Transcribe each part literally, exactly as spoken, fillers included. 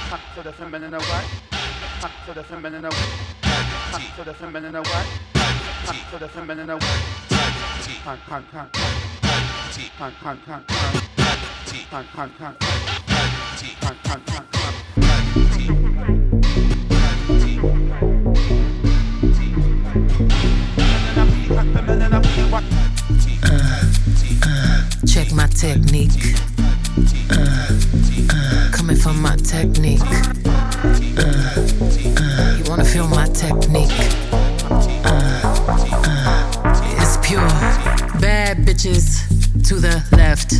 Hot to the feminine what? Hot to the feminine what? Hot to the feminine what? Hot to the feminine what? Hot, hot, hot. Hot, hot, hot. Hot, hot, hot. Hot, hot, hot. Uh, uh, check my technique. Uh, uh, coming from my technique. Uh, uh, you wanna feel my technique? Uh, uh, it's pure. Bad bitches to the left.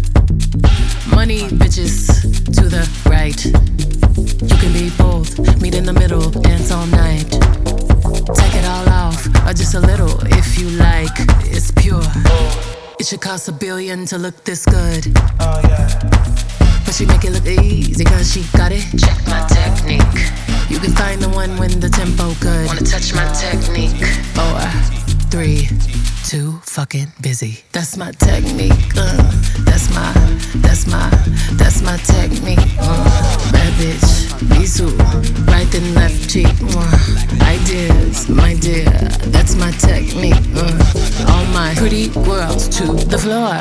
Money bitches to the right. You can be both. Meet in the middle. Dance all night. Take it all off, or just a little if you like. It's pure. It should cost a billion to look this good. Oh yeah. But she make it look easy cause she got it. Check my technique. You can find the one when the tempo good. Wanna touch my technique? Four, three, two, fucking busy. That's my technique. Uh, that's my, that's my, that's my technique. Uh, bad bitch, bisou, right and left cheek. Uh, ideas, my dear, that's my technique. Uh, all my pretty girls to the floor.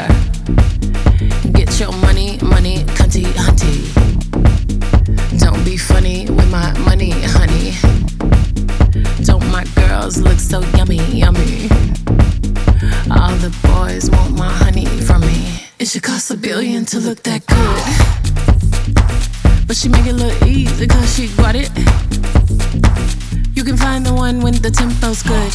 Get your money, money, cunty, hunty. Don't be funny with my money, honey. Don't my girls look so yummy, yummy? All the boys want my honey from me. It should cost a billion to look that good. But she make it look easy cause she got it. You can find the one when the tempo's good.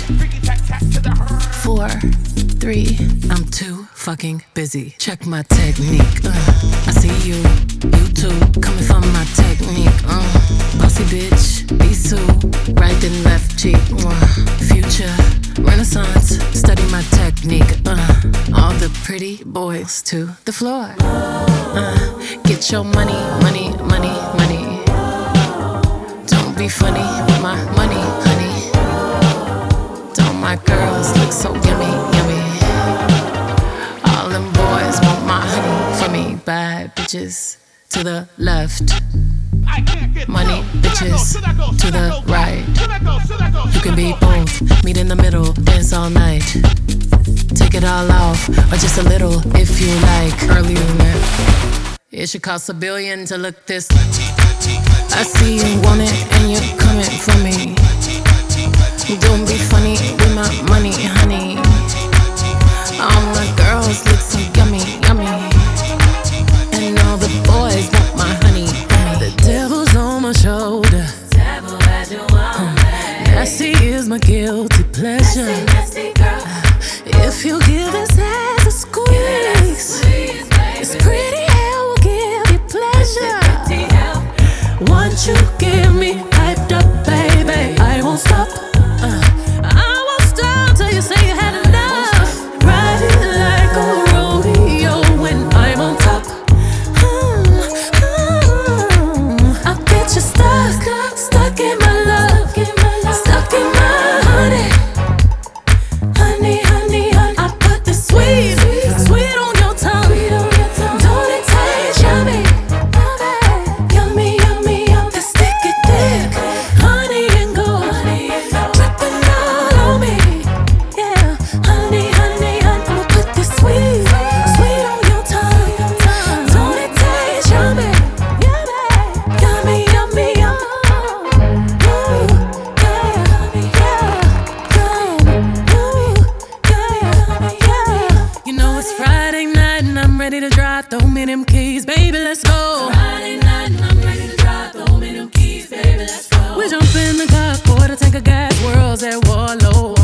Four, three, I'm too fucking busy. Check my technique. Uh, I see you, you too, coming from my technique. Uh, bossy bitch, bisou, right and left cheek. Uh, future, renaissance, study my technique. Uh, all the pretty boys to the floor. Uh, get your money, money, money, money. Don't be funny with my money, honey. Don't my girls look so yummy, yummy? All them boys want my honey from me. Bad bitches to the left. Money bitches to the right. You can be both. Meet in the middle. Dance all night. Take it all off, or just a little if you like. Early in that. It should cost a billion to look this. I see you want it and you're coming for me. Don't be funny with my money, honey. All my girls look so yummy, yummy. And all the boys want my honey. The devil's on my shoulder. Uh, nasty is my guilty pleasure. If you give his ass a squeeze, it's pretty hell will give you pleasure. Once you give me hyped up, baby, I won't stop. Uh, I won't stop till you say you had enough. Ride it like a rodeo when I'm on top. Mm, mm, I'll get you stuck, stuck in my love, stuck in my honey. Honey, honey, honey. I put the sweet, sweet on your tongue. Don't it taste yummy? Yummy, yummy, yummy. The sticky dick, honey and gold, dripping all on me. Yeah, honey, honey, honey. I'ma put this sweet, sweet on your tongue. Don't it taste yummy? Yummy, yummy, yummy. Ooh, yeah, yeah, yeah. You know it's Friday night and I'm ready to drive. Throw me them keys, baby, let's go. Friday night and I'm ready to drive. Throw me them keys, baby, let's go. We jump in the car, pour the tank of gas, worlds at war low.